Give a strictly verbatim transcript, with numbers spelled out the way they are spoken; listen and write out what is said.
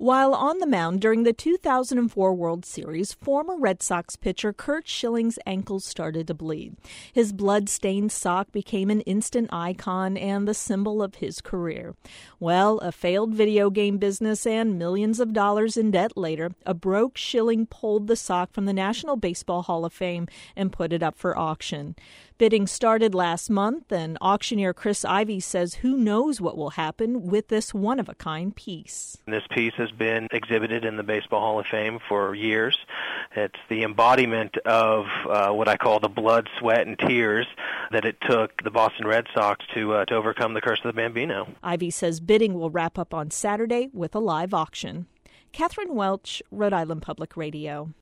While on the mound during the two thousand four World Series, former Red Sox pitcher Curt Schilling's ankles started to bleed. His blood-stained sock became an instant icon and the symbol of his career. Well, a failed video game business and millions of dollars in debt later, a broke Schilling pulled the sock from the National Baseball Hall of Fame and put it up for auction. Bidding started last month, and auctioneer Chris Ivy says who knows what will happen with this one-of-a-kind piece. This piece has been exhibited in the Baseball Hall of Fame for years. It's the embodiment of uh, what I call the blood, sweat, and tears that it took the Boston Red Sox to uh, to overcome the curse of the Bambino. Ivy says bidding will wrap up on Saturday with a live auction. Catherine Welch, Rhode Island Public Radio.